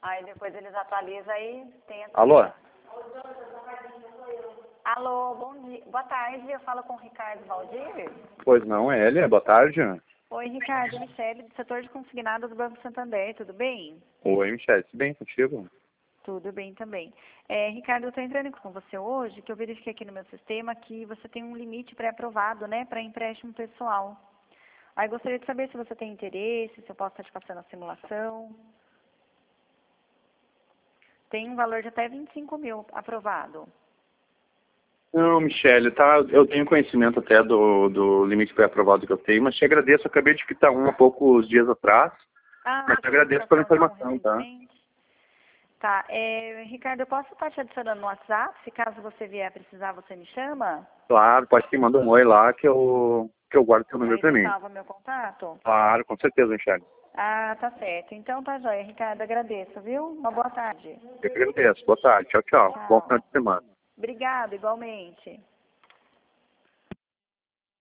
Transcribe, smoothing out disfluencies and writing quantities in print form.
Aí depois eles atualizam aí, tem essa... Alô? Alô, bom dia. Boa tarde, eu falo com o Ricardo Valdir. Pois não, é ele, boa tarde. Oi, Ricardo, Michele, do setor de consignados do Banco Santander, tudo bem? Oi, Michele, tudo bem contigo? Tudo bem também. Ricardo, eu estou entrando com você hoje, que eu verifiquei aqui no meu sistema que você tem um limite pré-aprovado, né, para empréstimo pessoal. Aí gostaria de saber se você tem interesse, se eu posso estar te passando a simulação. Tem um valor de até 25 mil aprovado. Não, Michele, tá, eu tenho conhecimento até do limite pré-aprovado que eu tenho, mas te agradeço, eu acabei de quitar um há poucos dias atrás, mas te agradeço pela informação, tá? Tá, Ricardo, eu posso estar te adicionando no WhatsApp? Se caso você vier precisar, você me chama? Claro, pode sim, manda um oi lá que eu guardo teu número Aí pra você mim. salva meu contato? Claro, com certeza, Michele. Ah, tá certo. Então tá joia, Ricardo, agradeço, viu? Uma boa tarde. Eu que agradeço, boa tarde, tchau, tchau. Bom Tchau. final de semana. Obrigada, igualmente.